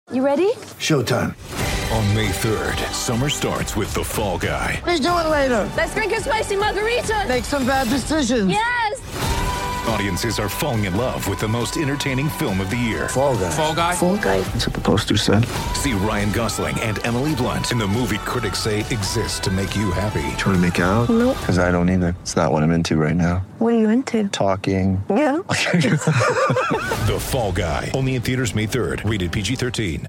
You ready? Showtime. On May 3rd, summer starts with The Fall Guy. Let's do it later. Let's drink a spicy margarita. Make some bad decisions. Yes. Audiences are falling in love with the most entertaining film of the year. Fall Guy. Fall Guy? Fall guy. That's what the poster said. See Ryan Gosling and Emily Blunt in the movie critics say exists to make you happy. Trying to make it out? Nope. Because I don't either. It's not what I'm into right now. What are you into? Talking. Yeah. The Fall Guy. Only in theaters May 3rd. Rated PG-13.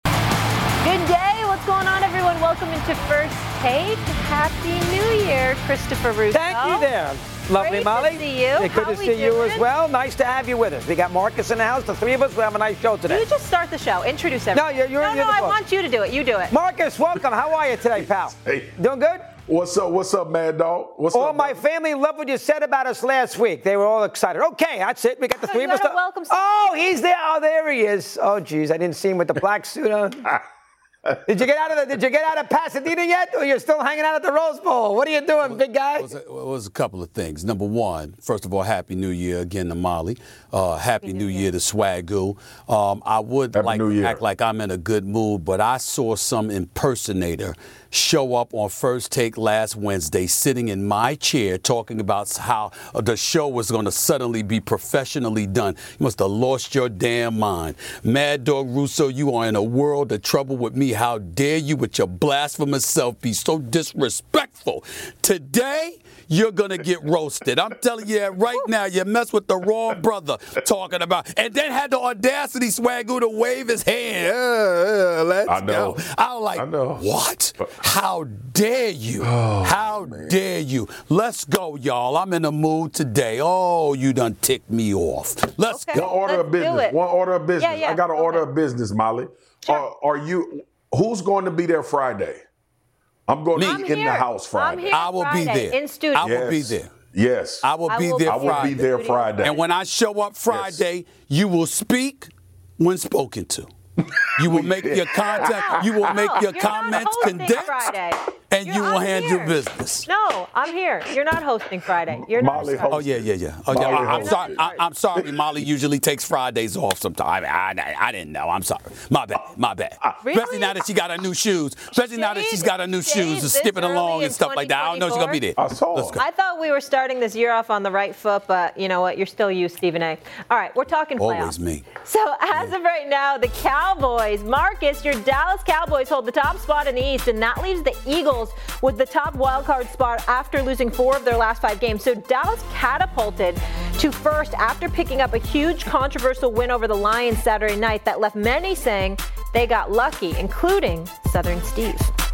Good day. What's going on, everyone? Welcome into First Take. Happy New Year, Christopher Russo. Thank you there. Lovely, Great Molly. to see you. Good How to we see you doing? as well. Nice to have you with us. We got Marcus in the house. The three of us will have a nice show today. You just start the show. Introduce everyone. No, you're no, the I boss. want you to do it. You do it. Marcus, welcome. How are you today, pal? Hey. Doing good? What's up? What's up, Mad Dog? What's All up? my brother? family loved what you said about us last week. They were all excited. Okay, that's it. We got the Oh, three you of us. gotta welcome some- Oh, he's there. Oh, there he is. Oh, geez, I didn't see him with the black suit on. Did you get out of Pasadena yet, or you're still hanging out at the Rose Bowl? What are you doing, big guy? It was a couple of things. Number one, first of all, Happy New Year again to Molly. Happy New Year to Swagoo. I would Happy like New to Year. act like I'm in a good mood, but I saw some impersonator show up on First Take last Wednesday sitting in my chair talking about how the show was going to suddenly be professionally done. You must have lost your damn mind. Mad Dog Russo, you are in a world of trouble with me. How dare you with your blasphemous self be so disrespectful? Today, you're going to get roasted. I'm telling you that right now. You mess with the wrong brother talking about. And then had the audacity, Swagoo, to wave his hand. Let's I know. go. I was like, I know. what? How dare you? How dare you? Let's go, y'all. I'm in the mood today. Oh, you done ticked me off. Let's Okay. go. One order Let's of do business. it. One order of business. Yeah, I got an go order ahead. of business, Molly. Sure. Are you? Who's going to be there Friday? I'm going Me. to be in the house I'm Friday. here I will be Friday, there. in studio. I will be there. Yes. I will I be will there I will Friday. be there Friday. And when I show up Friday, you will speak when spoken to. You will make your contact. You will make your You're not comments hosting condensed, Friday. and you will I'm handle here. business. No, I'm here. You're not hosting Friday. You're not. Molly Oh yeah. Oh yeah. Molly I'm hosted. sorry. I'm sorry. Molly usually takes Fridays off sometimes. I didn't know. I'm sorry. My bad. Really? Especially now that she got her new shoes. Especially now that she's got her new Shade shoes and this skipping early along in and stuff like that. I don't know if she's gonna be there. I saw. Let's go. I thought we were starting this year off on the right foot, but you know what? You're still you, Stephen A. All right, we're talking playoffs. Always me. So as of right now, the Cowboys, Marcus, your Dallas Cowboys hold the top spot in the East, and that leaves the Eagles with the top wildcard spot after losing 4 of their last 5 games. So Dallas catapulted to first after picking up a huge controversial win over the Lions Saturday night that left many saying they got lucky, including Southern Steve.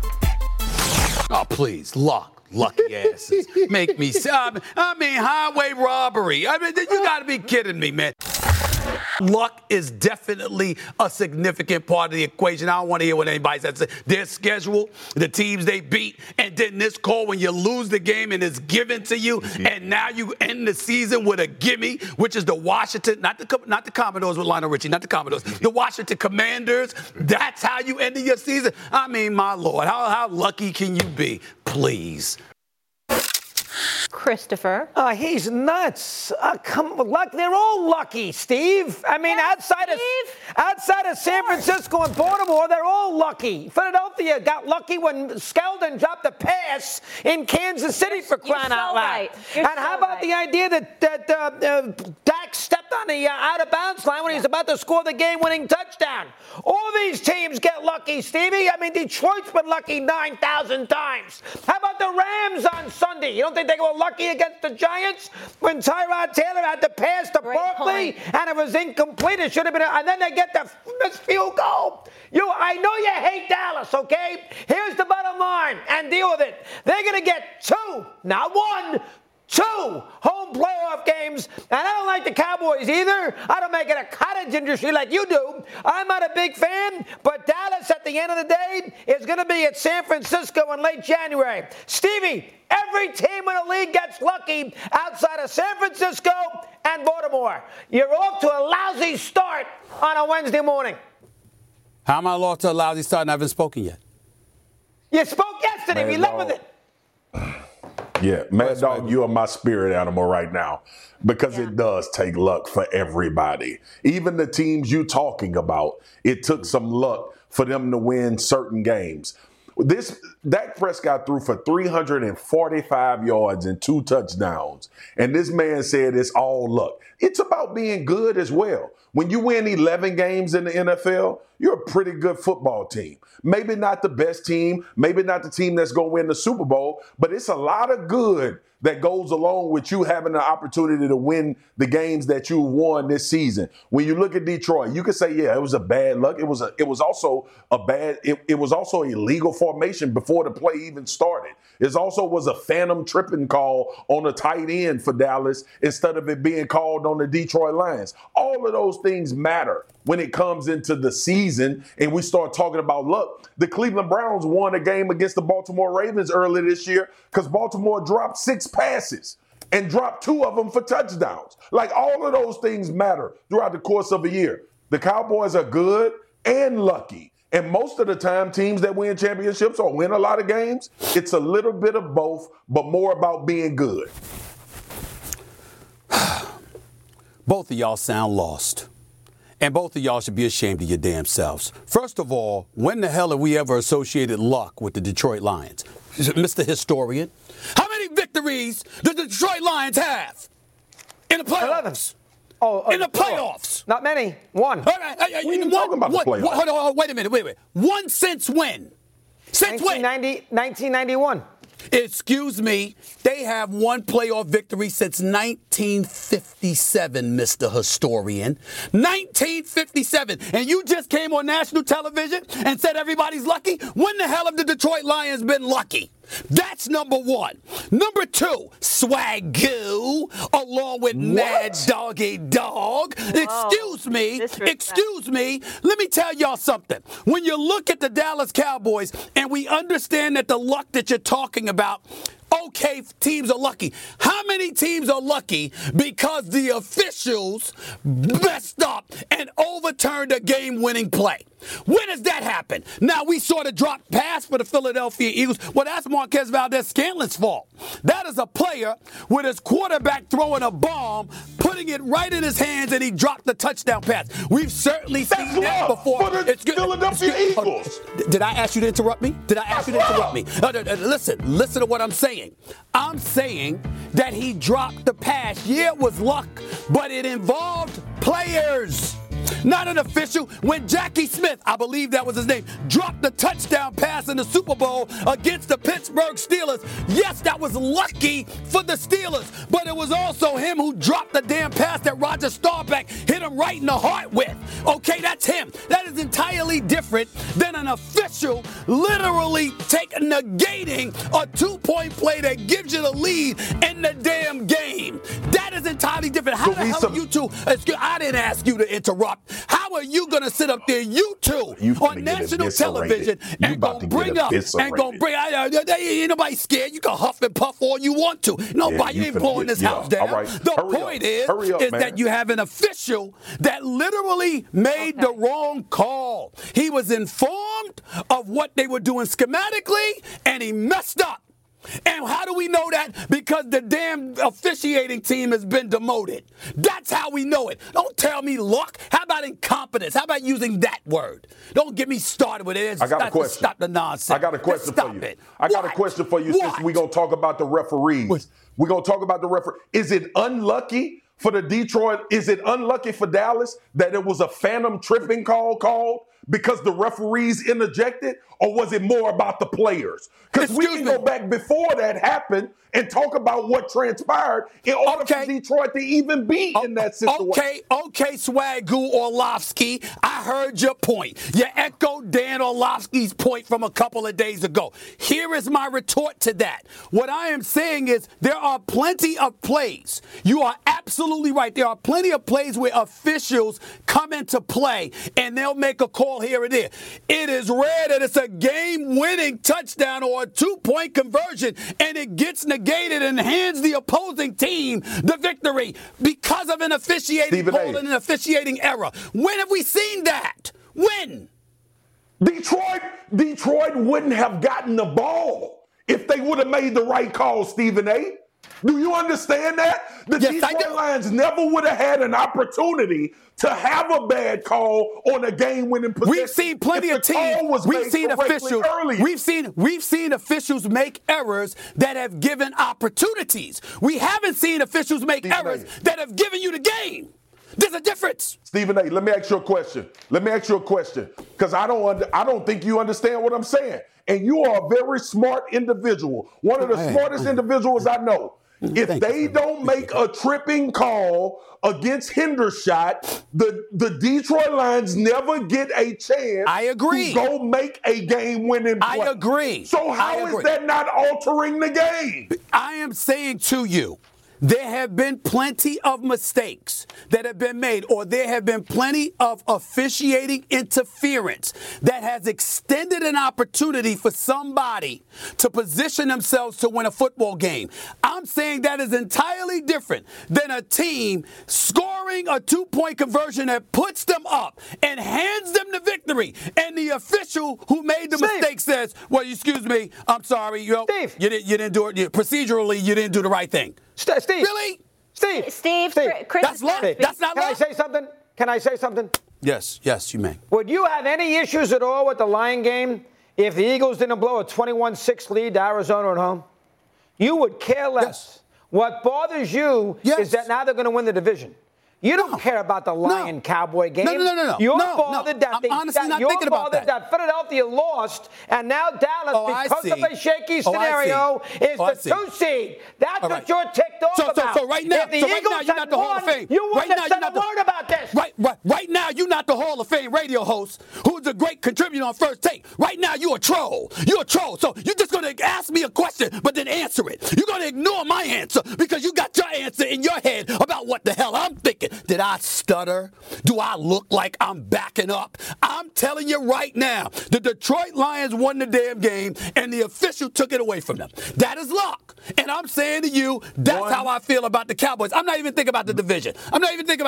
Oh, please, lucky asses. Make me, I mean, highway robbery. I mean, you got to be kidding me, man. Luck is definitely a significant part of the equation. I don't want to hear what anybody says. Their schedule, the teams they beat, and then this call when you lose the game and it's given to you, and now you end the season with a gimme, which is the Washington, not the Commodores with Lionel Richie, not the Commodores, the Washington Commanders. That's how you ended your season. I mean, my Lord, how lucky can you be? Please. Christopher. He's nuts. Luck. They're all lucky, Steve. I mean, outside of San Francisco and Baltimore, they're all lucky. Philadelphia got lucky when Skeldon dropped a pass in Kansas City for crying out loud. Right. And how about the idea that Dak stepped on the out-of-bounds line when he was about to score the game-winning touchdown? All these teams get lucky, Stevie. I mean, Detroit's been lucky 9,000 times. How about the Rams on Sunday? You don't think they were lucky against the Giants when Tyrod Taylor had to pass to Great Barkley point. and it was incomplete? It should have been, and then they get the missed field goal. I know you hate Dallas, okay? Here's the bottom line, and deal with it. They're going to get 2, not 1. 2 home playoff games, and I don't like the Cowboys either. I don't make it a cottage industry like you do. I'm not a big fan, but Dallas at the end of the day is going to be at San Francisco in late January. Stevie, every team in the league gets lucky outside of San Francisco and Baltimore. You're off to a lousy start on a Wednesday morning. How am I off to a lousy start and I haven't spoken yet? You spoke yesterday. We left with it. Yeah, Mad Dog, you are my spirit animal right now because it does take luck for everybody. Even the teams you talking about, it took some luck for them to win certain games. Dak Prescott threw for 345 yards and 2 touchdowns. And this man said it's all luck. It's about being good as well. When you win 11 games in the NFL, you're a pretty good football team. Maybe not the best team, maybe not the team that's going to win the Super Bowl, but it's a lot of good that goes along with you having the opportunity to win the games that you won this season. When you look at Detroit, you could say, yeah, it was a bad luck. It was also a illegal formation before the play even started. It also was a phantom tripping call on a tight end for Dallas instead of it being called on the Detroit Lions. All of those things matter when it comes into the season and we start talking about luck. The Cleveland Browns won a game against the Baltimore Ravens earlier this year because Baltimore dropped 6 passes and dropped 2 of them for touchdowns. Like, all of those things matter throughout the course of a year. The Cowboys are good and lucky. And most of the time, teams that win championships or win a lot of games, it's a little bit of both, but more about being good. Both of y'all sound lost. And both of y'all should be ashamed of your damn selves. First of all, when the hell have we ever associated luck with the Detroit Lions? Mr. Historian, how many victories did the Detroit Lions have in the playoffs? 11. In the playoffs. Not many. 1. All right. Talking about the playoffs. Hold on, wait a minute. 1 since when? Since 1991. Excuse me, they have 1 playoff victory since 1957, Mr. Historian. 1957. And you just came on national television and said everybody's lucky? When the hell have the Detroit Lions been lucky? That's number 1. Number 2, Swagoo, along with Mad Doggy Dog. Excuse me. Let me tell y'all something. When you look at the Dallas Cowboys and we understand that the luck that you're talking about, okay, teams are lucky. How many teams are lucky because the officials messed up and overturned a game-winning play? When does that happen? Now, we saw the drop pass for the Philadelphia Eagles. Well, that's Marquez Valdez-Scantlin's fault. That is a player with his quarterback throwing a bomb, putting it right in his hands, and he dropped the touchdown pass. We've certainly seen that before. For the Philadelphia Eagles. Did I ask you to interrupt me? Listen to what I'm saying. I'm saying that he dropped the pass. Yeah, it was luck, but it involved players. Not an official. When Jackie Smith, I believe that was his name, dropped the touchdown pass in the Super Bowl against the Pittsburgh Steelers, yes, that was lucky for the Steelers, but it was also him who dropped the damn pass that Roger Staubach hit him right in the heart with. Okay, that's him. That is entirely different than an official literally negating a 2-point play that gives you the lead in the damn game. That is entirely different. How the hell are you two? I didn't ask you to interrupt. How are you going to sit up there, you two, on national television and going to bring up ain't nobody scared. You can huff and puff all you want to. Nobody ain't blowing this house down. Right. The point is that you have an official that literally made the wrong call. He was informed of what they were doing schematically, and he messed up. And how do we know that? Because the damn officiating team has been demoted. That's how we know it. Don't tell me luck. How about incompetence? How about using that word? Don't get me started with it. I got a question. Stop the nonsense. I got a question for you. I got a question for you since we're going to talk about the referees. We're going to talk about the referee. Is it unlucky for the Detroit? Is it unlucky for Dallas that it was a phantom tripping call called because the referees interjected, or was it more about the players? Because we can go back before that happened and talk about what transpired in order for Detroit to even be in that situation. Okay, Swagoo Orlovsky, I heard your point. You echoed Dan Orlovsky's point from a couple of days ago. Here is my retort to that. What I am saying is there are plenty of plays. You are absolutely right. There are plenty of plays where officials come into play and they'll make a call here and there. It is rare that it's a game-winning touchdown or a 2-point conversion and it gets negated and hands the opposing team the victory because of an officiating call and an officiating error. When have we seen that? When? Detroit wouldn't have gotten the ball if they would have made the right call, Stephen A. Do you understand that? The Yes, I Detroit do. Lions never would have had an opportunity to have a bad call on a game-winning possession. We've seen plenty if of the call teams. was We've made seen correctly officials. earlier. We've seen officials make errors that have given opportunities. We haven't seen officials make Stephen errors A. that have given you the game. There's a difference. Stephen A., let me ask you a question. Because I don't think you understand what I'm saying. And you are a very smart individual. One of the smartest individuals I know. If they don't make a tripping call against Hendershot, the Detroit Lions never get a chance I agree. to go make a game-winning play. I agree. So how is that not altering the game? I am saying to you, there have been plenty of mistakes that have been made, or there have been plenty of officiating interference that has extended an opportunity for somebody to position themselves to win a football game. I'm saying that is entirely different than a team scoring a two-point conversion that puts them up and hands them the victory. And the official who made the mistake says, well, excuse me, I'm sorry, you didn't do it. Procedurally, you didn't do the right thing. Steve. Really? Steve, Chris That's law. That's not law. Can I say something? Yes, you may. Would you have any issues at all with the Lion game if the Eagles didn't blow a 21-6 lead to Arizona at home? You would care less. Yes. What bothers you is that now they're going to win the division. You don't care about the Lion-Cowboy game. No. You're bothered that I'm honestly not thinking about that. Philadelphia lost, and now Dallas, because of a shaky scenario, is the 2 seed. That's what you're ticked off about. So right now, if the Eagles you're not the Hall of Fame. You wouldn't have said a word about this. Right now, you're not the Hall of Fame radio host who's a great contributor on First Take. Right now, you're a troll. You're a troll. So you're just going to ask me a question, but then answer it. You're going to ignore my answer because you got your answer in your head about what the hell I'm thinking. Did I stutter? Do I look like I'm backing up? I'm telling you right now, the Detroit Lions won the damn game, and the official took it away from them. That is luck. And I'm saying to you, that's how I feel about the Cowboys. I'm not even thinking about the division. I'm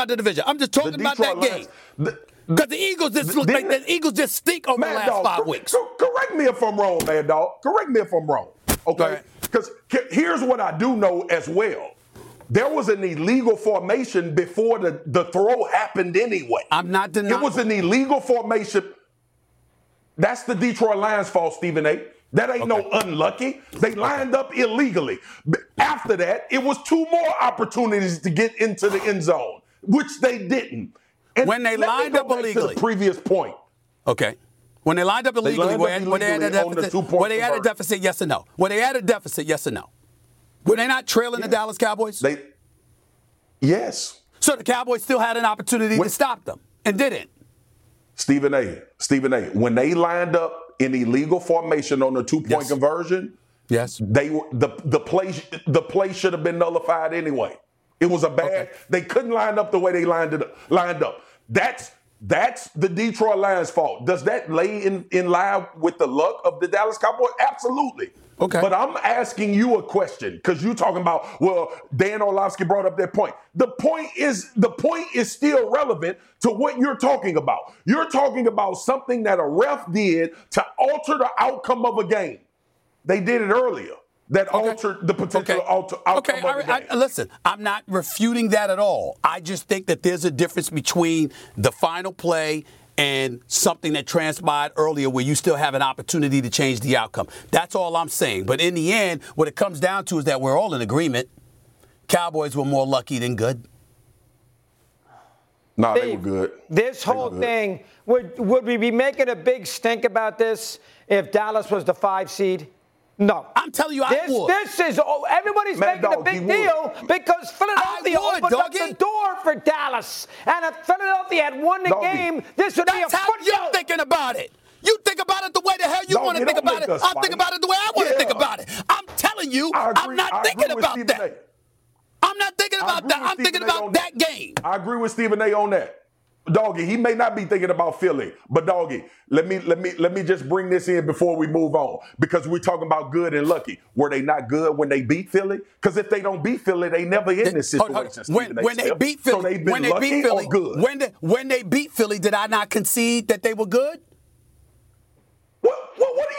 just talking about that game. Because the Eagles just look like the Eagles just stink over the last 5 weeks. Correct me if I'm wrong, Mad Dog. Correct me if I'm wrong. Okay? Because here's what I do know as well. There was an illegal formation before the throw happened anyway. I'm not denying. It was an illegal formation. That's the Detroit Lions' fault, Stephen A. That ain't no unlucky. They lined up illegally. After that, it was 2 more opportunities to get into the end zone, which they didn't. And when they lined up illegally. To the previous point. Okay. When they lined up illegally, were they at a deficit, yes or no? Were they at a deficit, yes or no? Were they not trailing the Dallas Cowboys? Yes. So the Cowboys still had an opportunity to stop them and didn't. Stephen A. When they lined up in illegal formation on a 2-point conversion, the play should have been nullified anyway. It was a bad. They couldn't line up the way they lined up. That's the Detroit Lions' fault. Does that lay in line with the luck of the Dallas Cowboys? Absolutely. Okay. But I'm asking you a question because you're talking about, well, Dan Orlovsky brought up that point. The point is still relevant to what you're talking about. You're talking about something that a ref did to alter the outcome of a game. They did it earlier. That altered the potential outcome of the game. Listen, I'm not refuting that at all. I just think that there's a difference between the final play and something that transpired earlier where you still have an opportunity to change the outcome. That's all I'm saying. But in the end, what it comes down to is that we're all in agreement. Cowboys were more lucky than good. No, they were good. This whole thing, would we be making a big stink about this if Dallas was the 5 seed? No. I'm telling you, I would. Everybody's making a big deal because Philadelphia opened up the door for Dallas. And if Philadelphia had won the game, this would be a football. That's how you're thinking about it. You think about it the way the hell you want to think about it. I'm thinking about it the way I want to think about it. I'm telling you, I'm not thinking about that. I'm not thinking about that. I'm thinking about that game. I agree with Stephen A. on that. Doggy, he may not be thinking about Philly, but Doggy, let me just bring this in before we move on because we're talking about good and lucky. Were they not good when they beat Philly? Because if they don't beat Philly, they never in this situation. When they beat Philly, so they've been lucky or good? When they beat Philly, did I not concede that they were good? What are you talking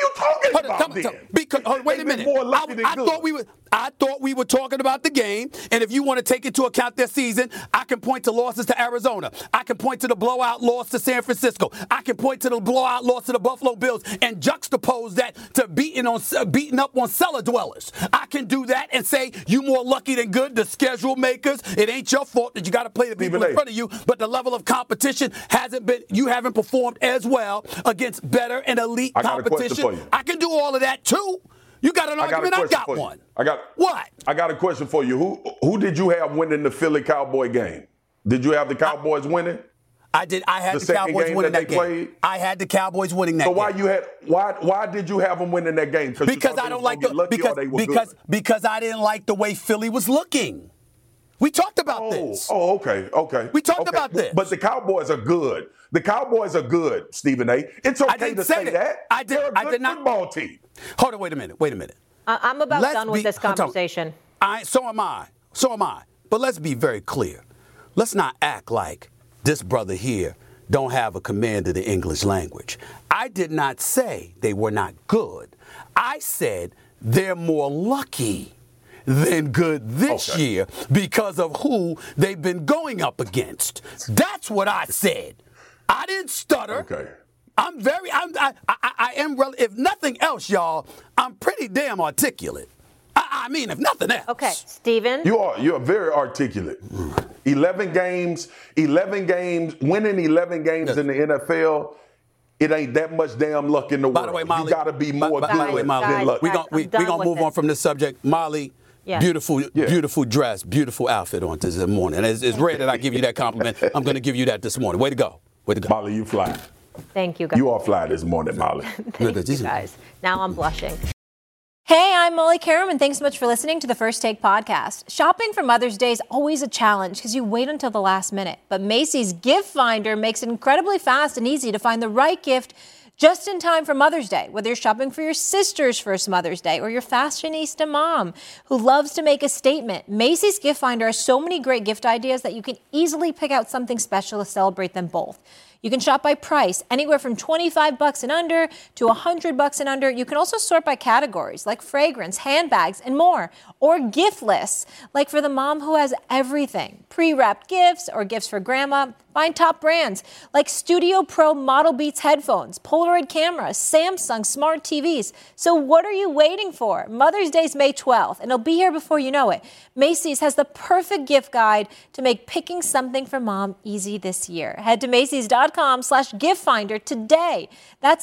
Wait a minute. I thought we were talking about the game, and if you want to take into account their season, I can point to losses to Arizona. I can point to the blowout loss to San Francisco. I can point to the blowout loss to the Buffalo Bills and juxtapose that to beating up on cellar dwellers. I can do that and say you more lucky than good, the schedule makers. It ain't your fault that you got to play the people in front of you, but the level of competition you haven't performed as well against better and elite competition. I can do all of that too. You got an argument? I got one. What? I got a question for you. Who did you have winning the Philly Cowboy game? Did you have the Cowboys winning? I did. I had the Cowboys winning that game. I had the Cowboys winning that game. So why did you have them winning that game? Because I don't like because I didn't like the way Philly was looking. We talked about this. Oh, okay. We talked about this. But the Cowboys are good. The Cowboys are good, Stephen A. It's okay to say that. They're a good football team. Hold on, wait a minute. I'm about done with this conversation. So am I. But let's be very clear. Let's not act like this brother here don't have a command of the English language. I did not say they were not good. I said they're more lucky than good this year because of who they've been going up against. That's what I said. I didn't stutter. Okay. If nothing else, y'all, I'm pretty damn articulate. I mean, if nothing else. Okay, Steven. You're very articulate. 11 games, winning 11 games in the NFL, it ain't that much damn luck in the world. By the way, Molly, you got to be more good than luck. We're going to move on from this subject. Molly, beautiful dress, beautiful outfit on this morning. And it's rare that I give you that compliment. I'm going to give you that this morning. Way to go. Molly, you fly. Thank you, guys. You are fly this morning, Molly. Thank you, guys. Now I'm blushing. Hey, I'm Molly Karam, and thanks so much for listening to the First Take podcast. Shopping for Mother's Day is always a challenge because you wait until the last minute. But Macy's Gift Finder makes it incredibly fast and easy to find the right gift just in time for Mother's Day, whether you're shopping for your sister's first Mother's Day or your fashionista mom who loves to make a statement. Macy's Gift Finder has so many great gift ideas that you can easily pick out something special to celebrate them both. You can shop by price, anywhere from $25 and under to $100 and under. You can also sort by categories like fragrance, handbags, and more. Or gift lists, like for the mom who has everything. Pre-wrapped gifts or gifts for grandma. Find top brands like Studio Pro Model Beats headphones, Polaroid cameras, Samsung smart TVs. So what are you waiting for? Mother's Day is May 12th, and it'll be here before you know it. Macy's has the perfect gift guide to make picking something for mom easy this year. Head to Macys.com/giftfinder today. That's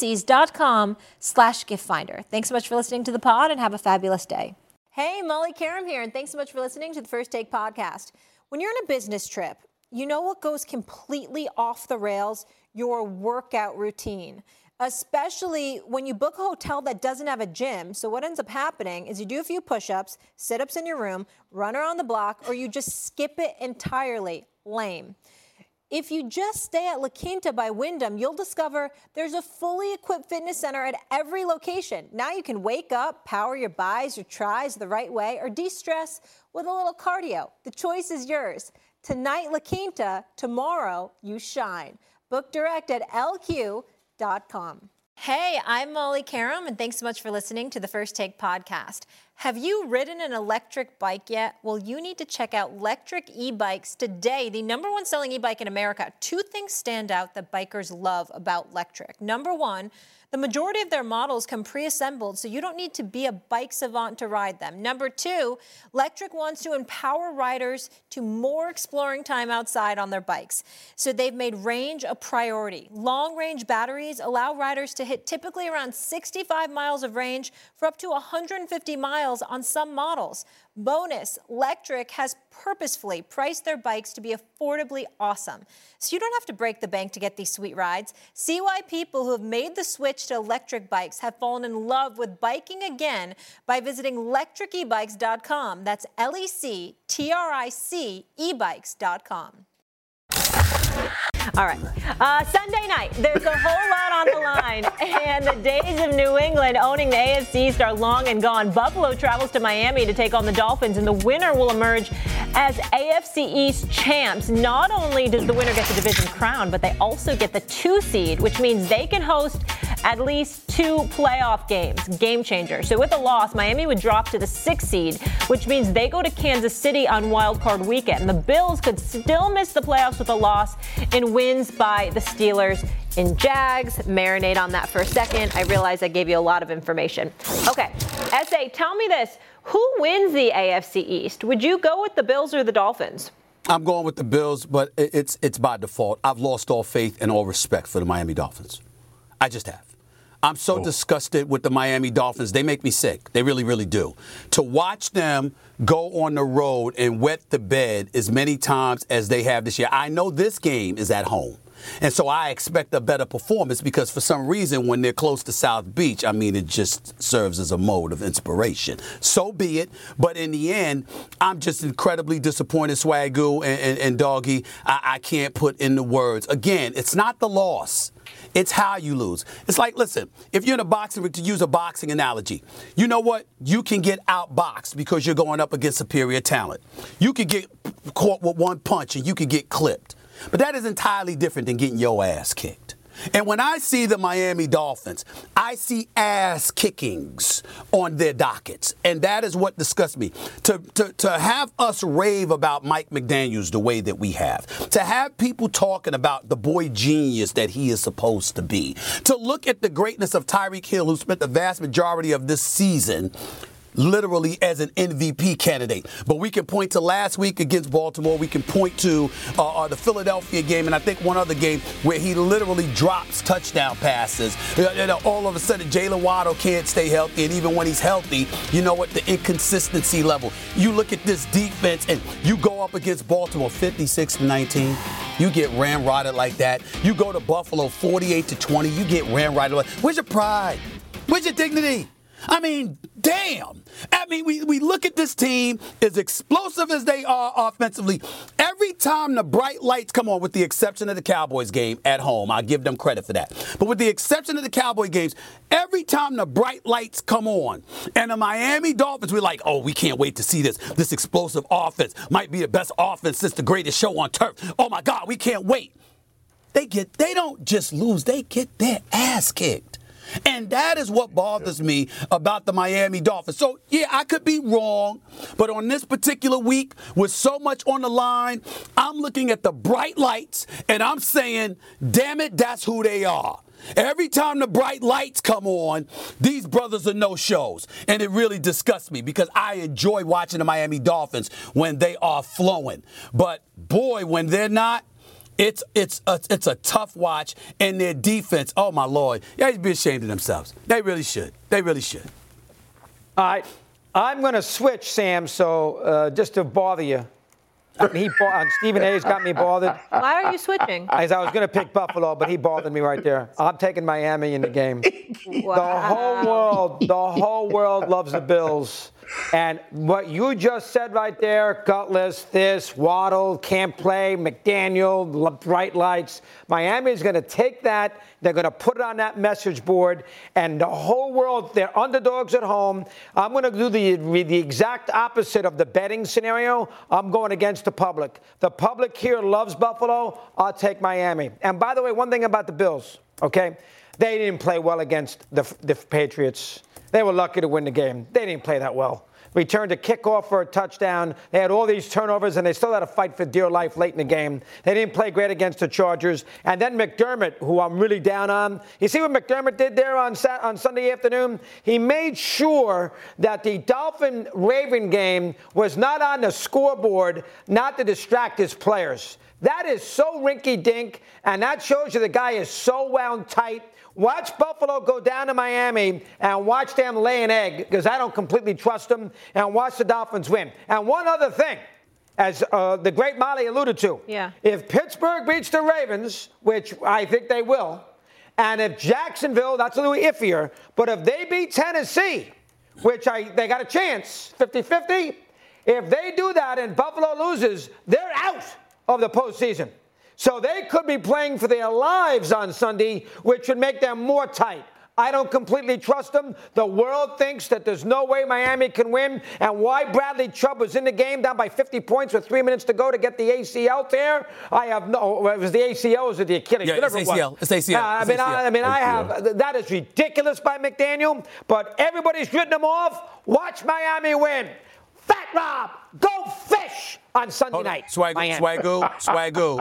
Macys.com/giftfinder. Thanks so much for listening to the pod and have a fabulous day. Hey, Molly Karam here, and thanks so much for listening to the First Take podcast. When you're on a business trip, you know what goes completely off the rails? Your workout routine. Especially when you book a hotel that doesn't have a gym. So what ends up happening is you do a few push-ups, sit-ups in your room, run around the block, or you just skip it entirely. Lame. If you just stay at La Quinta by Wyndham, you'll discover there's a fully equipped fitness center at every location. Now you can wake up, power your bis, your tris the right way, or de-stress with a little cardio. The choice is yours. Tonight, La Quinta. Tomorrow, you shine. Book direct at LQ.com. Hey, I'm Molly Karam, and thanks so much for listening to the First Take podcast. Have you ridden an electric bike yet? Well, you need to check out Lectric E-Bikes today, the #1 selling e-bike in America. Two things stand out that bikers love about Lectric. Number one, the majority of their models come pre-assembled, so you don't need to be a bike savant to ride them. Number two, Lectric wants to empower riders to more exploring time outside on their bikes. So they've made range a priority. Long-range batteries allow riders to hit typically around 65 miles of range for up to 150 miles on some models. Bonus, Lectric has purposefully priced their bikes to be affordably awesome. So you don't have to break the bank to get these sweet rides. See why people who have made the switch to electric bikes have fallen in love with biking again by visiting lectricebikes.com. That's LECTRIC ebikes.com. All right. Sunday night, there's a whole lot on the line, and the days of New England owning the AFC East are long and gone. Buffalo travels to Miami to take on the Dolphins, and the winner will emerge as AFC East champs. Not only does the winner get the division crown, but they also get the 2 seed, which means they can host at least 2 playoff games. Game changer. So with a loss, Miami would drop to the 6th seed, which means they go to Kansas City on Wild Card weekend. The Bills could still miss the playoffs with a loss in wins by the Steelers in Jags. Marinate on that for a second. I realize I gave you a lot of information. Okay, SA, tell me this. Who wins the AFC East? Would you go with the Bills or the Dolphins? I'm going with the Bills, but it's by default. I've lost all faith and all respect for the Miami Dolphins. I just have. I'm so disgusted with the Miami Dolphins. They make me sick. They really, really do. To watch them go on the road and wet the bed as many times as they have this year. I know this game is at home. And so I expect a better performance because for some reason when they're close to South Beach, I mean, it just serves as a mode of inspiration. So be it. But in the end, I'm just incredibly disappointed, Swagoo and Doggy. I can't put in the words. Again, it's not the loss. It's how you lose. It's like, listen, if you're in a boxing ring, to use a boxing analogy, you know what? You can get outboxed because you're going up against superior talent. You could get caught with one punch and you could get clipped. But that is entirely different than getting your ass kicked. And when I see the Miami Dolphins, I see ass kickings on their dockets. And that is what disgusts me. To have us rave about Mike McDaniels the way that we have. To have people talking about the boy genius that he is supposed to be. To look at the greatness of Tyreek Hill, who spent the vast majority of this season literally as an MVP candidate. But we can point to last week against Baltimore. We can point to the Philadelphia game, and I think one other game where he literally drops touchdown passes. All of a sudden, Jalen Waddle can't stay healthy, and even when he's healthy, you know what, the inconsistency level. You look at this defense, and you go up against Baltimore 56-19. You get ramrodded like that. You go to Buffalo 48-20. You get ramrodded. Where's your pride? Where's your dignity? I mean, damn. I mean, we look at this team, as explosive as they are offensively. Every time the bright lights come on, with the exception of the Cowboys game at home, I give them credit for that. But with the exception of the Cowboy games, every time the bright lights come on, and the Miami Dolphins, we're like, oh, we can't wait to see this explosive offense. Might be the best offense since the greatest show on turf. Oh, my God, we can't wait. They don't just lose, they get their ass kicked. And that is what bothers me about the Miami Dolphins. So, yeah, I could be wrong, but on this particular week, with so much on the line, I'm looking at the bright lights, and I'm saying, damn it, that's who they are. Every time the bright lights come on, these brothers are no-shows. And it really disgusts me because I enjoy watching the Miami Dolphins when they are flowing. But, boy, when they're not, it's a tough watch, and their defense, oh, my Lord, they should be ashamed of themselves. They really should. They really should. All right. I'm going to switch, Sam, so just to bother you. Stephen A's got me bothered. Why are you switching? As I was going to pick Buffalo, but he bothered me right there. I'm taking Miami in the game. Wow. The whole world loves the Bills. And what you just said right there, Gutless, this, Waddle, can't play, McDaniel, bright lights. Miami is going to take that. They're going to put it on that message board. And the whole world, they're underdogs at home. I'm going to do the exact opposite of the betting scenario. I'm going against the public. The public here loves Buffalo. I'll take Miami. And by the way, one thing about the Bills, okay? They didn't play well against the Patriots. They were lucky to win the game. They didn't play that well. Returned a kickoff for a touchdown. They had all these turnovers, and they still had to fight for dear life late in the game. They didn't play great against the Chargers. And then McDermott, who I'm really down on. You see what McDermott did there on Sunday afternoon? He made sure that the Dolphin-Raven game was not on the scoreboard, not to distract his players. That is so rinky-dink, and that shows you the guy is so wound tight. Watch Buffalo go down to Miami and watch them lay an egg, because I don't completely trust them, and watch the Dolphins win. And one other thing, as the great Molly alluded to, if Pittsburgh beats the Ravens, which I think they will, and if Jacksonville, that's a little iffier, but if they beat Tennessee, which they got a chance, 50-50, if they do that and Buffalo loses, they're out of the postseason. So they could be playing for their lives on Sunday, which would make them more tight. I don't completely trust them. The world thinks that there's no way Miami can win. And why Bradley Chubb was in the game down by 50 points with 3 minutes to go to get the ACL tear, I have no. It was the ACL or was it the Achilles? Yeah, it's ACL. It's ACL. I have. That is ridiculous by McDaniel. But everybody's written them off. Watch Miami win. Fat Rob, go fish on Sunday night. Swagoo.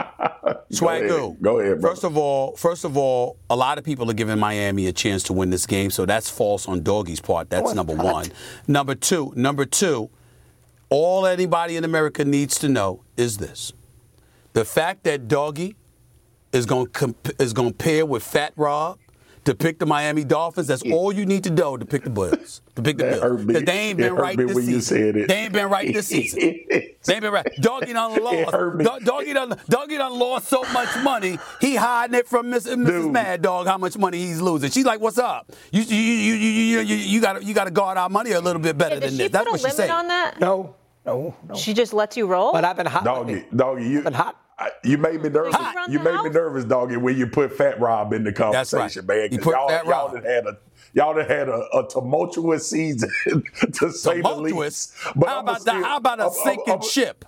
Go ahead, bro. First of all, a lot of people are giving Miami a chance to win this game, so that's false on Doggy's part. That's number one. Number two, all anybody in America needs to know is this. The fact that Doggy is going to pair with Fat Rob to pick the Miami Dolphins, that's all you need to know to pick the Bills. They ain't been right this season. They ain't been right this season. They ain't been right. Doggy done lost. Doggy done lost so much money, he hiding it from Mrs. Mad Dog how much money he's losing. She's like, "What's up? You got to guard our money a little bit better than this." That's what she said. On that? No. She just lets you roll? But I've been hot. Doggy, I've been hot. You made me nervous. You made me nervous, Doggy, when you put Fat Rob in the conversation, man. You put Fat Rob. Y'all done had a tumultuous season, to say the least. But how about a sinking ship?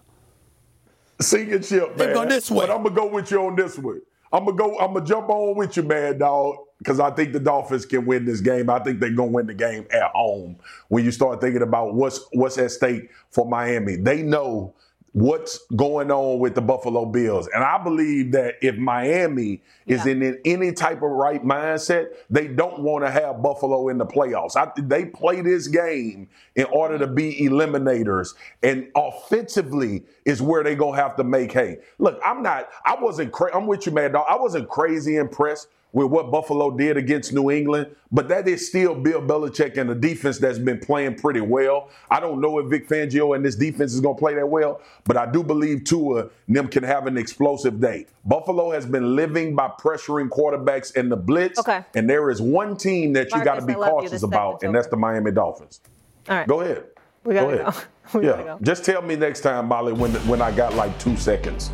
Sinking ship, man. Go this way. But I'm gonna go with you on this one. I'm gonna jump on with you, man, dog, because I think the Dolphins can win this game. I think they're gonna win the game at home. When you start thinking about what's at stake for Miami, they know what's going on with the Buffalo Bills. And I believe that if Miami is in any type of right mindset, they don't want to have Buffalo in the playoffs. They play this game in order to be eliminators. And offensively is where they're going to have to make hay. Look, I'm with you, man, dog. I wasn't crazy impressed with what Buffalo did against New England, but that is still Bill Belichick and a defense that's been playing pretty well. I don't know if Vic Fangio and this defense is going to play that well, but I do believe Tua and them can have an explosive day. Buffalo has been living by pressuring quarterbacks in the blitz, and there is one team that you got to be cautious about, and that's the Miami Dolphins. All right. Go ahead. We got to go. Go. Just tell me next time, Molly, when I got like 2 seconds.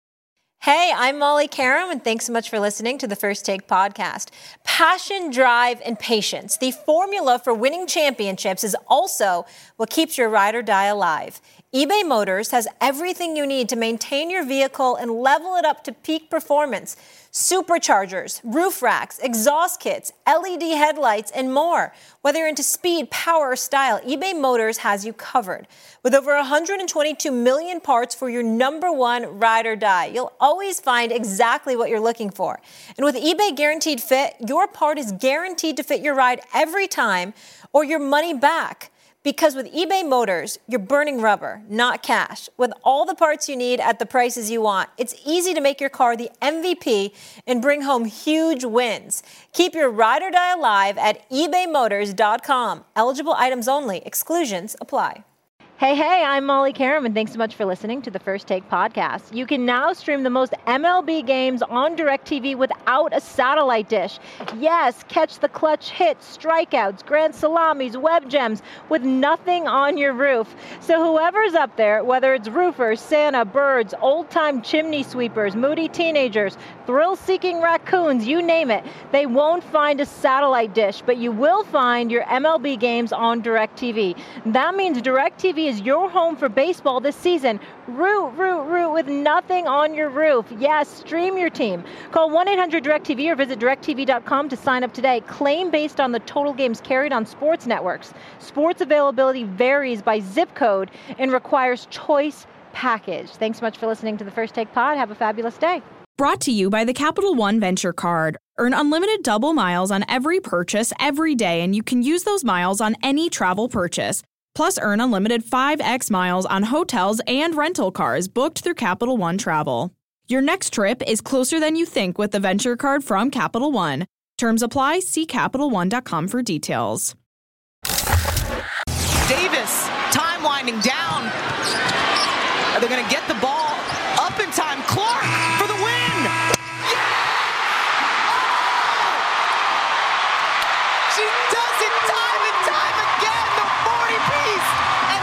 Hey, I'm Molly Karam, and thanks so much for listening to the First Take podcast. Passion, drive, and patience. The formula for winning championships is also what keeps your ride or die alive. eBay Motors has everything you need to maintain your vehicle and level it up to peak performance. Superchargers, roof racks, exhaust kits, LED headlights, and more. Whether you're into speed, power, or style, eBay Motors has you covered. With over 122 million parts for your number one ride or die, you'll always find exactly what you're looking for. And with eBay Guaranteed Fit, your part is guaranteed to fit your ride every time or your money back. Because with eBay Motors, you're burning rubber, not cash. With all the parts you need at the prices you want, it's easy to make your car the MVP and bring home huge wins. Keep your ride or die alive at ebaymotors.com. Eligible items only. Exclusions apply. Hey, I'm Molly Karam, and thanks so much for listening to the First Take podcast. You can now stream the most MLB games on DirecTV without a satellite dish. Yes, catch the clutch hits, strikeouts, grand salamis, web gems with nothing on your roof. So whoever's up there, whether it's roofers, Santa, birds, old-time chimney sweepers, moody teenagers, thrill-seeking raccoons, you name it, they won't find a satellite dish, but you will find your MLB games on DirecTV. That means DirecTV is your home for baseball this season. Root with nothing on your roof. Yes, stream your team. Call 1-800-DirecTV or visit DirecTV.com to sign up today. Claim based on the total games carried on sports networks. Sports availability varies by zip code and requires choice package. Thanks so much for listening to the First Take Pod. Have a fabulous day. Brought to you by the Capital One Venture Card. Earn unlimited double miles on every purchase every day, and you can use those miles on any travel purchase. Plus, earn unlimited 5x miles on hotels and rental cars booked through Capital One Travel. Your next trip is closer than you think with the Venture Card from Capital One. Terms apply. See CapitalOne.com for details. Davis, time winding down. Are they going to get the ball up in time? Clark for the win! Yeah! Oh! She does it time and time again, the 40-piece,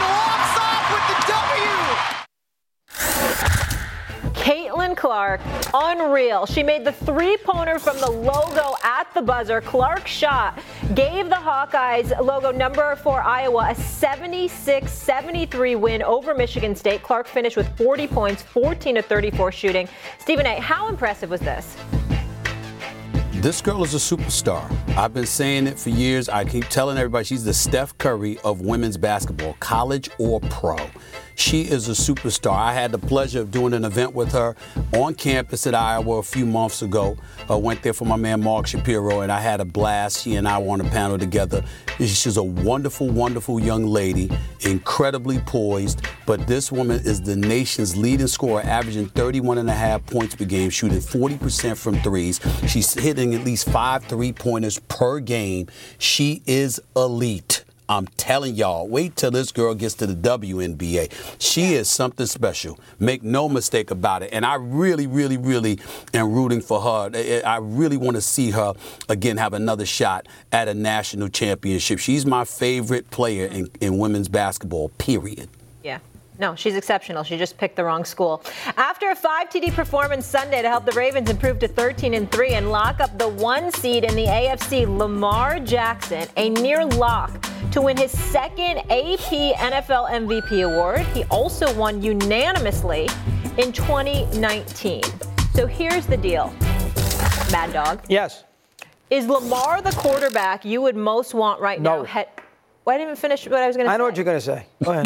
and walks off with the W! Caitlin Clark Unreal. She made the three-pointer from the logo at the buzzer. Clark shot gave the Hawkeyes logo number 4 Iowa a 76-73 win over Michigan State. Clark finished with 40 points, 14 of 34 shooting. Stephen A., how impressive was this? This girl is a superstar. I've been saying it for years. I keep telling everybody she's the Steph Curry of women's basketball, college or pro. She is a superstar. I had the pleasure of doing an event with her on campus at Iowa a few months ago. Went there for my man Mark Shapiro, and I had a blast. She and I were on a panel together. She's a wonderful, wonderful young lady, incredibly poised. But this woman is the nation's leading scorer, averaging 31.5 points per game, shooting 40% from threes. She's hitting at least 5 3-pointers per game. She is elite. I'm telling y'all, wait till this girl gets to the WNBA. She is something special. Make no mistake about it. And I really, really, really am rooting for her. I really want to see her, again, have another shot at a national championship. She's my favorite player in women's basketball, period. Yeah. No, she's exceptional. She just picked the wrong school. After a 5 TD performance Sunday to help the Ravens improve to 13-3 and lock up the 1 seed in the AFC, Lamar Jackson, a near lock to win his second AP NFL MVP award. He also won unanimously in 2019. So here's the deal, Mad Dog. Yes. Is Lamar the quarterback you would most want right now? No. Well, I didn't even finish what I was going to say. I know what you're going to say. Go ahead.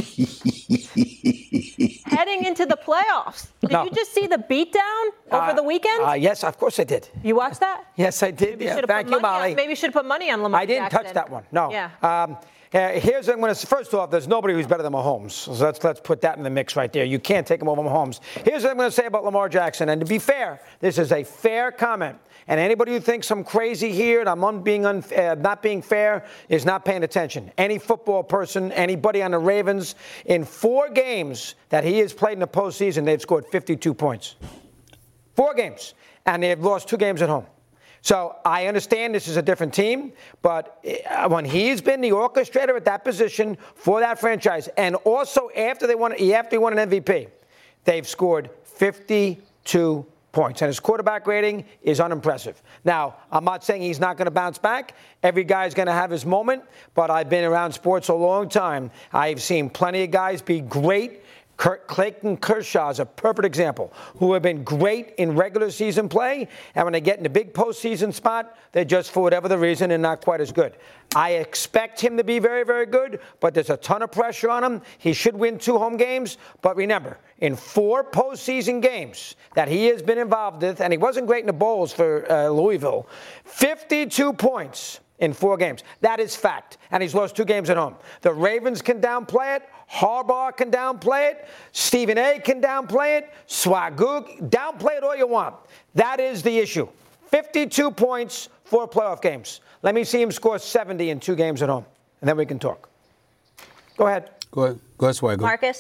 Heading into the playoffs. Did you just see the beatdown over the weekend? Yes, of course I did. You watched that? Yes, I did. Yeah. Thank you, Molly. Maybe you should have put money on Lamar Jackson. I didn't touch that one. No. Yeah. Here's what I'm going to say. First off, there's nobody who's better than Mahomes. So let's put that in the mix right there. You can't take him over Mahomes. Here's what I'm going to say about Lamar Jackson. And to be fair, this is a fair comment. And anybody who thinks I'm crazy here and I'm not being fair is not paying attention. Any football person, anybody on the Ravens, in 4 games that he has played in the postseason, they've scored 52 points. 4 games. And they've lost 2 games at home. So I understand this is a different team, but when he's been the orchestrator at that position for that franchise, and also after he won an MVP, they've scored 52 points, and his quarterback rating is unimpressive. Now, I'm not saying he's not going to bounce back. Every guy's going to have his moment, but I've been around sports a long time. I've seen plenty of guys be great. Clayton Kershaw is a perfect example, who have been great in regular season play, and when they get in the big postseason spot, they're just, for whatever the reason, and not quite as good. I expect him to be very, very good, but there's a ton of pressure on him. He should win 2 home games, but remember, in 4 postseason games that he has been involved with, and he wasn't great in the bowls for Louisville, 52 points in 4 games. That is fact. And he's lost 2 games at home. The Ravens can downplay it. Harbaugh can downplay it. Stephen A. can downplay it. Swagoo, downplay it all you want. That is the issue. 52 points, 4 playoff games. Let me see him score 70 in 2 games at home, and then we can talk. Go ahead. Go ahead, Swagoo. Marcus?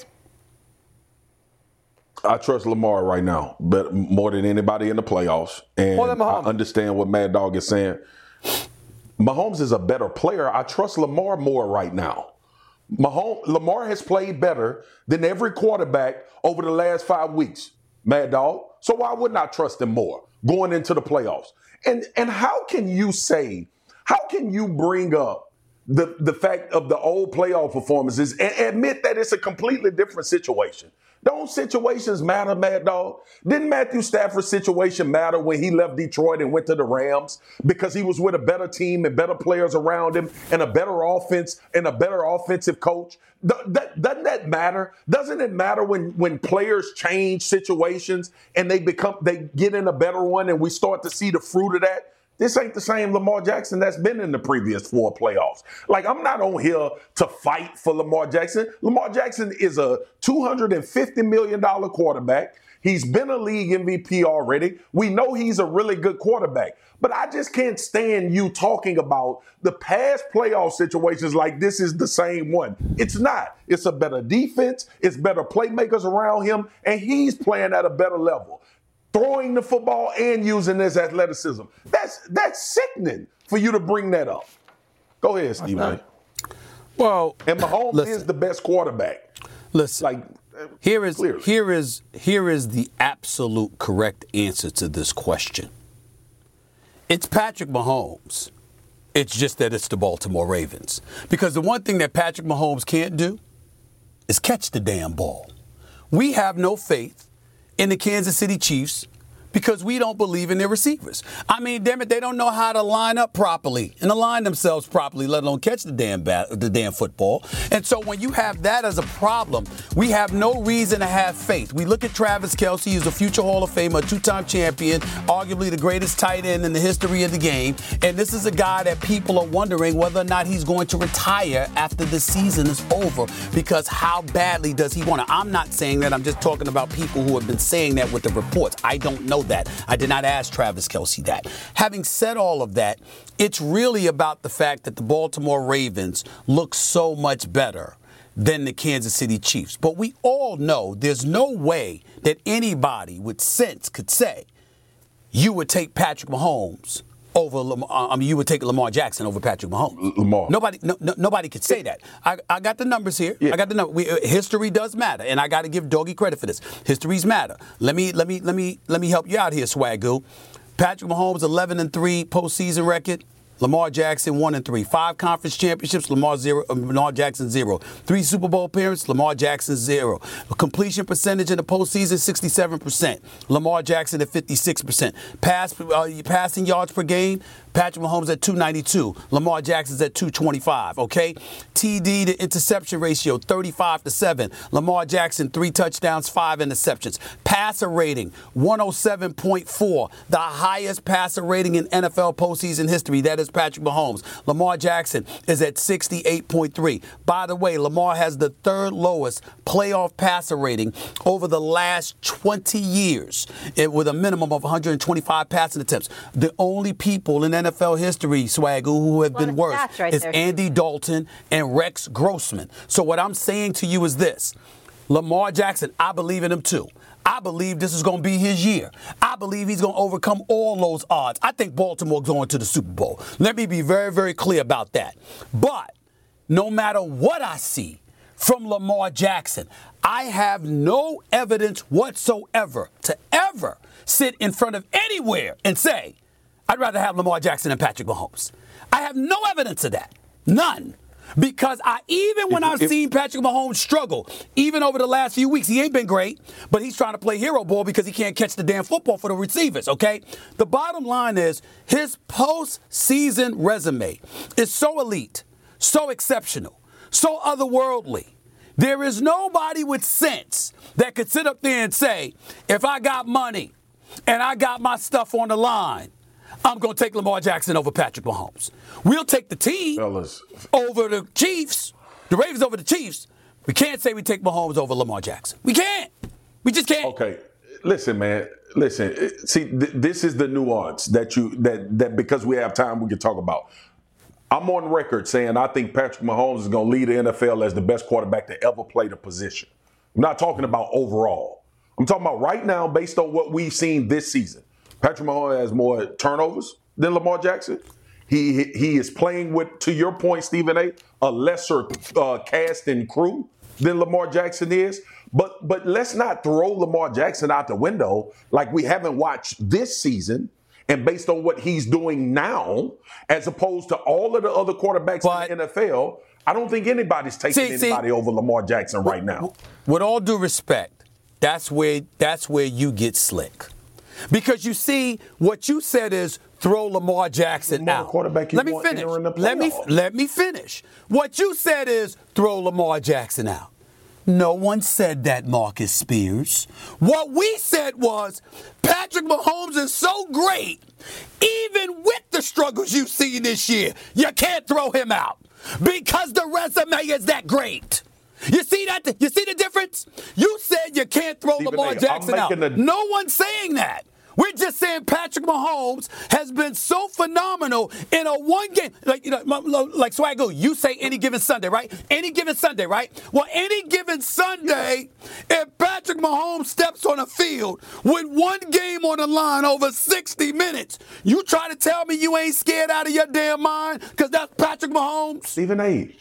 I trust Lamar right now, but more than anybody in the playoffs. And I understand what Mad Dog is saying. Mahomes is a better player. I trust Lamar more right now. Lamar has played better than every quarterback over the last 5 weeks, Mad Dog. So why wouldn't I trust him more going into the playoffs? And how can you bring up the fact of the old playoff performances and admit that it's a completely different situation? Don't situations matter, Mad Dog? Didn't Matthew Stafford's situation matter when he left Detroit and went to the Rams because he was with a better team and better players around him and a better offense and a better offensive coach? Doesn't that matter? Doesn't it matter when players change situations and they get in a better one and we start to see the fruit of that? This ain't the same Lamar Jackson that's been in the previous 4 playoffs. Like, I'm not on here to fight for Lamar Jackson. Lamar Jackson is a $250 million quarterback. He's been a league MVP already. We know he's a really good quarterback. But I just can't stand you talking about the past playoff situations like this is the same one. It's not. It's a better defense. It's better playmakers around him. And he's playing at a better level. Throwing the football and using his athleticism. That's sickening for you to bring that up. Go ahead, Steve. Well, and Mahomes is the best quarterback. Listen, Here is the absolute correct answer to this question. It's Patrick Mahomes. It's just that it's the Baltimore Ravens. Because the one thing that Patrick Mahomes can't do is catch the damn ball. We have no faith in the Kansas City Chiefs because we don't believe in their receivers. I mean, damn it, they don't know how to line up properly and align themselves properly, let alone catch the damn football. And so when you have that as a problem, we have no reason to have faith. We look at Travis Kelce, who's a future Hall of Famer, a two-time champion, arguably the greatest tight end in the history of the game. And this is a guy that people are wondering whether or not he's going to retire after the season is over, because how badly does he want to? I'm not saying that. I'm just talking about people who have been saying that with the reports. I don't know that. I did not ask Travis Kelce that. Having said all of that, it's really about the fact that the Baltimore Ravens look so much better than the Kansas City Chiefs. But we all know there's no way that anybody with sense could say you would take Patrick Mahomes over you would take Lamar Jackson over Patrick Mahomes. Lamar. Nobody could say that. I got the numbers here. Yeah. I got the number. History does matter, and I got to give Doggy credit for this. Histories matter. Let me help you out here, Swagoo. Patrick Mahomes 11-3 postseason record. Lamar Jackson 1-3. 5 conference championships, Lamar Jackson 0. 3 Super Bowl appearances, Lamar Jackson 0. Completion percentage in the postseason 67%. Lamar Jackson at 56%. Passing yards per game, Patrick Mahomes at 292. Lamar Jackson's at 225. Okay, TD to interception ratio 35-7. Lamar Jackson 3 touchdowns, 5 interceptions. Passer rating 107.4, the highest passer rating in NFL postseason history. That is Patrick Mahomes. Lamar Jackson is at 68.3. By the way, Lamar has the 3rd lowest playoff passer rating over the last 20 years, with a minimum of 125 passing attempts. The only people in NFL history, Swagoo, who have been worse is Andy Dalton and Rex Grossman. So what I'm saying to you is this. Lamar Jackson, I believe in him too. I believe this is going to be his year. I believe he's going to overcome all those odds. I think Baltimore's going to the Super Bowl. Let me be very, very clear about that. But no matter what I see from Lamar Jackson, I have no evidence whatsoever to ever sit in front of anywhere and say, I'd rather have Lamar Jackson than Patrick Mahomes. I have no evidence of that. None. Because when I've seen Patrick Mahomes struggle, even over the last few weeks, he ain't been great, but he's trying to play hero ball because he can't catch the damn football for the receivers, okay? The bottom line is his postseason resume is so elite, so exceptional, so otherworldly. There is nobody with sense that could sit up there and say, if I got money and I got my stuff on the line, I'm going to take Lamar Jackson over Patrick Mahomes. We'll take the team over the Chiefs, the Ravens over the Chiefs. We can't say we take Mahomes over Lamar Jackson. We can't. We just can't. Okay. Listen, man. Listen. See, this is the nuance that because we have time we can talk about. I'm on record saying I think Patrick Mahomes is going to lead the NFL as the best quarterback to ever play the position. I'm not talking about overall. I'm talking about right now based on what we've seen this season. Patrick Mahomes has more turnovers than Lamar Jackson. He is playing with, to your point, Stephen A, lesser cast and crew than Lamar Jackson is. But let's not throw Lamar Jackson out the window like we haven't watched this season and based on what he's doing now, as opposed to all of the other quarterbacks in the NFL. I don't think anybody's taking anybody over Lamar Jackson right now. With all due respect, that's where you get slick. Because you see, what you said is throw Lamar Jackson out. Let me finish. Let me finish. What you said is throw Lamar Jackson out. No one said that, Marcus Spears. What we said was Patrick Mahomes is so great, even with the struggles you've seen this year, you can't throw him out because the resume is that great. You see that? You see the difference? You said you can't throw Lamar Jackson out. No one's saying that. We're just saying Patrick Mahomes has been so phenomenal in a one game. Like Swagoo, you say any given Sunday, right? Any given Sunday, right? Well, any given Sunday, if Patrick Mahomes steps on a field with one game on the line over 60 minutes, you try to tell me you ain't scared out of your damn mind because that's Patrick Mahomes? Stephen A.,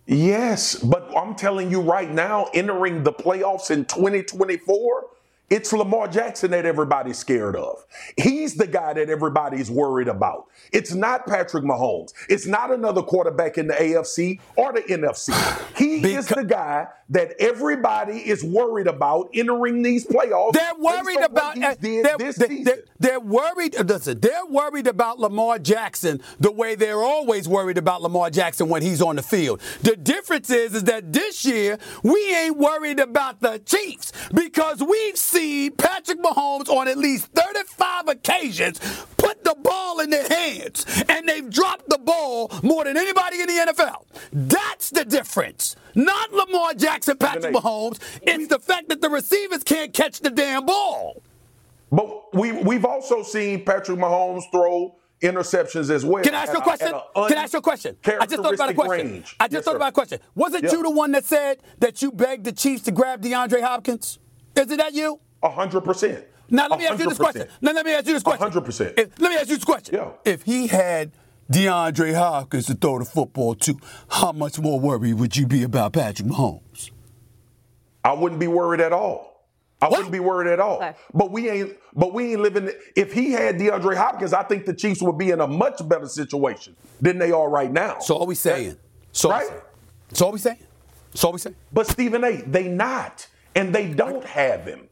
Yes, but I'm telling you right now, entering the playoffs in 2024, it's Lamar Jackson that everybody's scared of. He's the guy that everybody's worried about. It's not Patrick Mahomes. It's not another quarterback in the AFC or the NFC. He is the guy that everybody is worried about entering these playoffs. They're worried about they're worried. Listen, they're worried about Lamar Jackson the way they're always worried about Lamar Jackson when he's on the field. The difference is that this year we ain't worried about the Chiefs because we've seen Patrick Mahomes on at least 35 occasions put the ball in their hands, and they've dropped the ball more than anybody in the NFL. That's the difference. Not Lamar Jackson, Patrick Mahomes. It's the fact that the receivers can't catch the damn ball. But we've also seen Patrick Mahomes throw interceptions as well. Can I ask you a question? Can I ask you a question? I just thought about a question. Range. I just thought about a question. Wasn't you the one that said that you begged the Chiefs to grab DeAndre Hopkins? Isn't that you? 100%. Now let me ask you this question. 100%. Let me ask you this question. Yeah. If he had DeAndre Hopkins to throw the football to, how much more worried would you be about Patrick Mahomes? I wouldn't be worried at all. Wouldn't be worried at all. Okay. But we ain't living. If he had DeAndre Hopkins, I think the Chiefs would be in a much better situation than they are right now. So all we saying. Right? So all we saying. But Stephen A., they not, and they don't have him.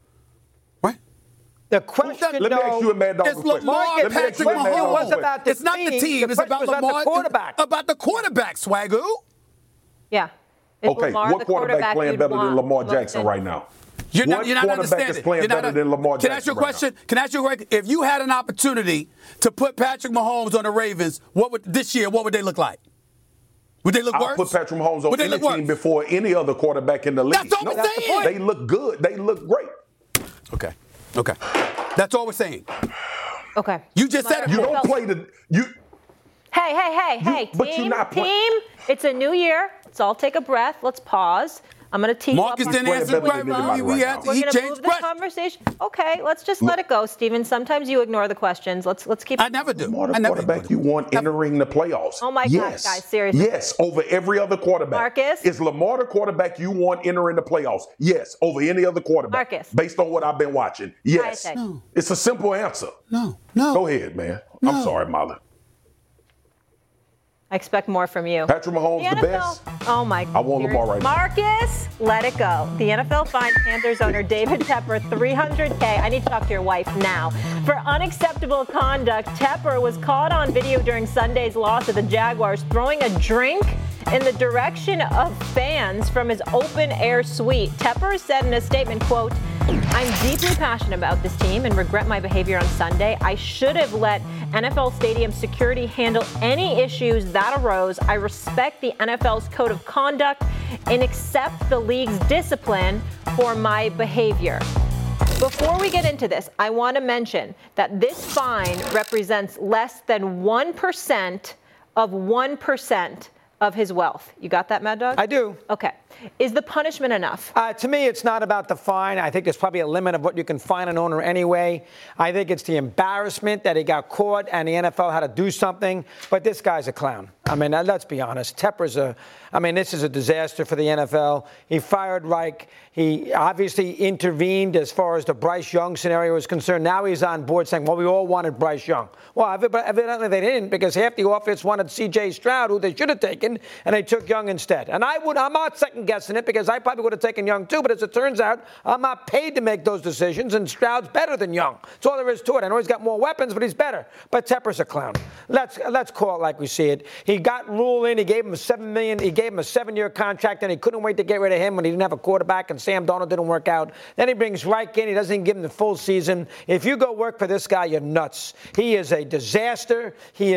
The question, let me ask you a Mad Dog question. Lamar Patrick Mahomes. It's not the team. It's about Lamar. The quarterback. About the quarterback, Swagoo. Yeah. Okay, what quarterback playing better than Lamar Jackson right now? You're not quarterback understanding. is playing better than Lamar Jackson? Can I ask you a question? Can I ask you a question? If you had an opportunity to put Patrick Mahomes on the Ravens, what would they look like? Would they look worse? I'll put Patrick Mahomes on any team before any other quarterback in the league. That's all we're saying. They look good. They look great. Okay. That's all we're saying. Okay. You just said it. You don't play the you. Hey, team. It's a new year. Let's all take a breath. Let's pause. I'm going to tee Marcus up. didn't answer the question. We're going to move the conversation. Okay, let's just let it go, Steven. Sometimes you ignore the questions. Let's keep. I never do. Lamar, the quarterback you want entering the playoffs. Oh my God, guys, seriously. Yes, over every other quarterback. Marcus, is Lamar the quarterback you want entering the playoffs? Yes, over any other quarterback. Marcus, based on what I've been watching. Yes, no. It's a simple answer. No. Go ahead, man. No. I'm sorry, Molly. I expect more from you. Patrick Mahomes, the best. Oh, my God. I want Lamar right now. Marcus, let it go. The NFL fined Panthers owner David Tepper $300K. I need to talk to your wife now. For unacceptable conduct, Tepper was caught on video during Sunday's loss to the Jaguars throwing a drink in the direction of fans from his open-air suite. Tepper said in a statement, quote, "I'm deeply passionate about this team and regret my behavior on Sunday. I should have let NFL Stadium security handle any issues that arose. I respect the NFL's code of conduct and accept the league's discipline for my behavior." Before we get into this, I want to mention that this fine represents less than 1% of 1% of his wealth. You got that, Mad Dog? I do. Okay. Is the punishment enough? To me, it's not about the fine. I think there's probably a limit of what you can fine an owner anyway. I think it's the embarrassment that he got caught and the NFL had to do something. But this guy's a clown. I mean, let's be honest. Tepper's this is a disaster for the NFL. He fired Reich. He obviously intervened as far as the Bryce Young scenario is concerned. Now he's on board saying, well, we all wanted Bryce Young. Well, evidently they didn't, because half the offense wanted C.J. Stroud, who they should have taken, and they took Young instead. And I'm not second-guessing it, because I probably would have taken Young too, but as it turns out, I'm not paid to make those decisions, and Stroud's better than Young. That's all there is to it. I know he's got more weapons, but he's better. But Tepper's a clown. Let's call it like we see it. He got Rule in. He gave him $7 million. He gave him a 7-year contract, and he couldn't wait to get rid of him when he didn't have a quarterback, and Sam Darnold didn't work out. Then he brings Reich in. He doesn't even give him the full season. If you go work for this guy, you're nuts. He is a disaster.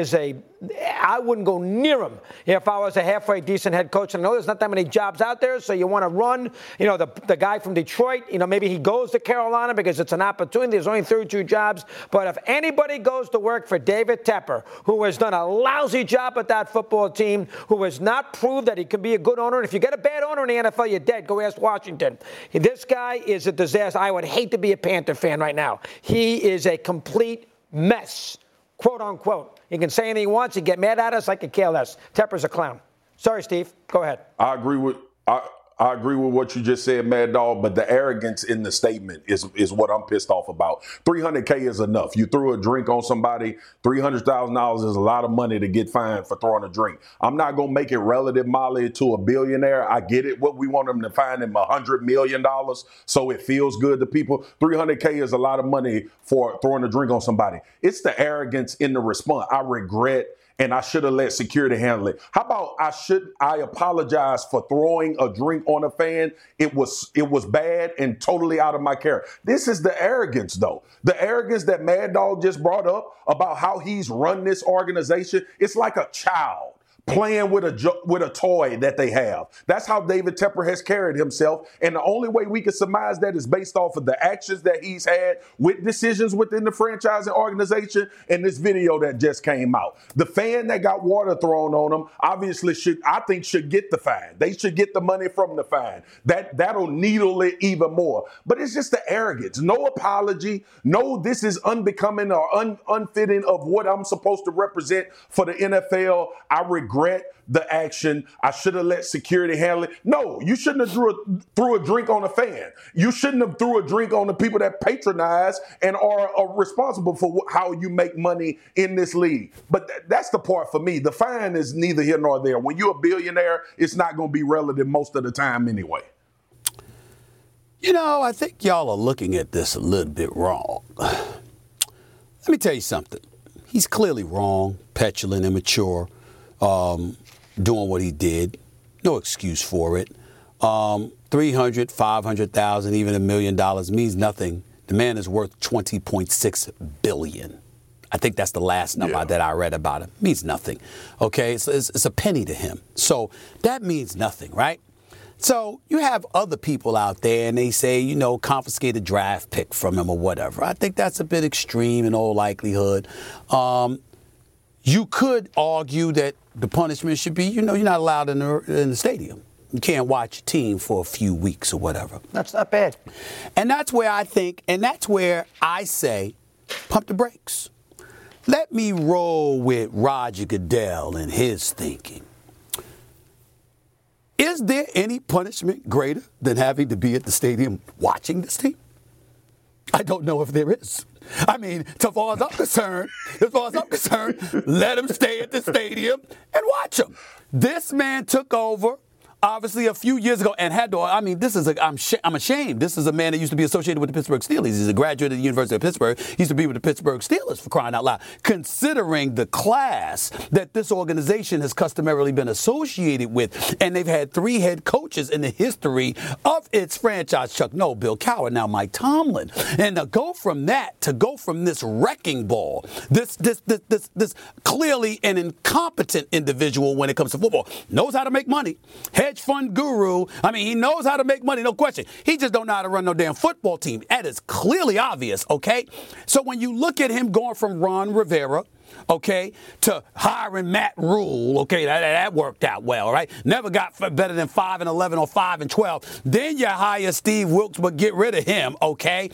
I wouldn't go near him if I was a halfway decent head coach. And I know there's not that many jobs out there, so you want to run, the guy from Detroit, maybe he goes to Carolina because it's an opportunity. There's only 32 jobs. But if anybody goes to work for David Tepper, who has done a lousy job at that football team, who has not proved that he can be a good owner, and if you get a bad owner in the NFL, you're dead. Go ask Washington. This guy is a disaster. I would hate to be a Panther fan right now. He is a complete mess, quote unquote. He can say anything he wants. He get mad at us. I could care less. Tepper's a clown. Sorry, Steve. Go ahead. I agree with what you just said, Mad Dog, but the arrogance in the statement is what I'm pissed off about. $300K is enough. You threw a drink on somebody, $300,000 is a lot of money to get fined for throwing a drink. I'm not going to make it relative, Molly, to a billionaire. I get it. What we want them to fine him $100 million so it feels good to people. $300K is a lot of money for throwing a drink on somebody. It's the arrogance in the response. I regret and I should have let security handle it. How about I apologize for throwing a drink on a fan? It was bad and totally out of my character. This is the arrogance, though. The arrogance that Mad Dog just brought up about how he's run this organization. It's like a child playing with a toy that they have. That's how David Tepper has carried himself. And the only way we can surmise that is based off of the actions that he's had with decisions within the franchising organization and this video that just came out. The fan that got water thrown on him obviously should get the fine. They should get the money from the fine. That'll needle it even more. But it's just the arrogance. No apology. No, this is unbecoming or unfitting of what I'm supposed to represent for the NFL. I regret the action. I should have let security handle it. No, you shouldn't have threw a drink on a fan. You shouldn't have threw a drink on the people that patronize and are responsible for how you make money in this league. But that's the part for me. The fine is neither here nor there. When you're a billionaire, it's not going to be relative most of the time anyway. You know, I think y'all are looking at this a little bit wrong. Let me tell you something. He's clearly wrong, petulant, immature. Doing what he did. No excuse for it. $300,000, $500,000, even $1 million means nothing. The man is worth $20.6 billion. I think that's the last number that I read about him. Means nothing. Okay, it's a penny to him. So that means nothing, right? So you have other people out there and they say, confiscate a draft pick from him or whatever. I think that's a bit extreme in all likelihood. You could argue that the punishment should be, you're not allowed in the stadium. You can't watch your team for a few weeks or whatever. That's not bad. And that's where I say, pump the brakes. Let me roll with Roger Goodell and his thinking. Is there any punishment greater than having to be at the stadium watching this team? I don't know if there is. I mean, as far as I'm concerned, let him stay at the stadium and watch him. This man took over, obviously, a few years ago and had to, I'm ashamed. This is a man that used to be associated with the Pittsburgh Steelers. He's a graduate of the University of Pittsburgh. He used to be with the Pittsburgh Steelers, for crying out loud. Considering the class that this organization has customarily been associated with, and they've had 3 head coaches in the history of its franchise, Chuck Noll, Bill Cowher, now Mike Tomlin. And to go from this wrecking ball, this clearly an incompetent individual when it comes to football, knows how to make money, hedge fund guru. I mean, he knows how to make money, no question. He just don't know how to run no damn football team. That is clearly obvious, okay? So when you look at him going from Ron Rivera, okay, to hiring Matt Rule, okay, that worked out well, right? Never got better than 5-11 or 5-12. Then you hire Steve Wilks, but get rid of him, okay?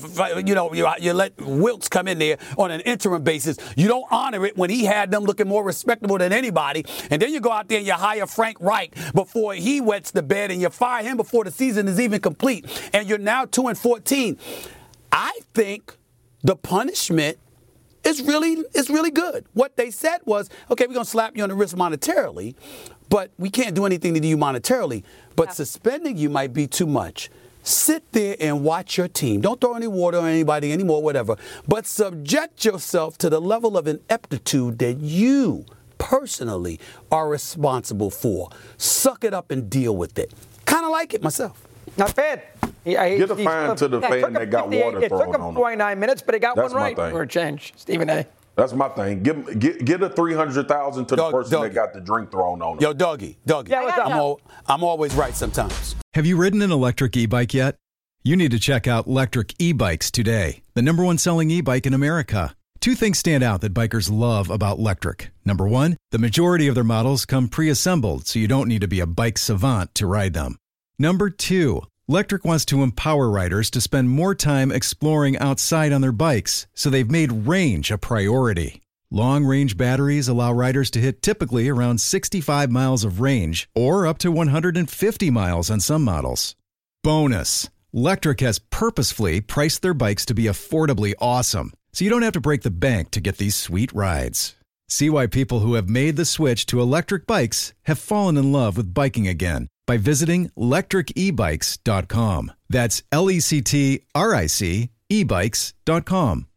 You let Wilks come in there on an interim basis. You don't honor it when he had them looking more respectable than anybody. And then you go out there and you hire Frank Reich before he wets the bed, and you fire him before the season is even complete. And you're now 2-14. I think the punishment is really good. What they said was, okay, we're going to slap you on the wrist monetarily, but we can't do anything to you monetarily. But suspending you might be too much. Sit there and watch your team. Don't throw any water on anybody anymore, whatever. But subject yourself to the level of ineptitude that you personally are responsible for. Suck it up and deal with it. Kind of like it myself. Not bad. Get a fine to the fan that got water thrown on him. It took him 29 minutes, but he got one right for a change. Stephen A. That's my thing. Get a $300,000 to the person that got the drink thrown on him. Yo, Dougie. Yeah, what's up? I'm always right sometimes. Have you ridden an electric e-bike yet? You need to check out Electric E-Bikes today, the #1 selling e-bike in America. 2 things stand out that bikers love about Electric. Number 1, the majority of their models come pre-assembled, so you don't need to be a bike savant to ride them. Number 2, Electric wants to empower riders to spend more time exploring outside on their bikes, so they've made range a priority. Long-range batteries allow riders to hit typically around 65 miles of range or up to 150 miles on some models. Bonus, Lectric has purposefully priced their bikes to be affordably awesome, so you don't have to break the bank to get these sweet rides. See why people who have made the switch to electric bikes have fallen in love with biking again by visiting lectricebikes.com. That's LECTRIC ebikes.com.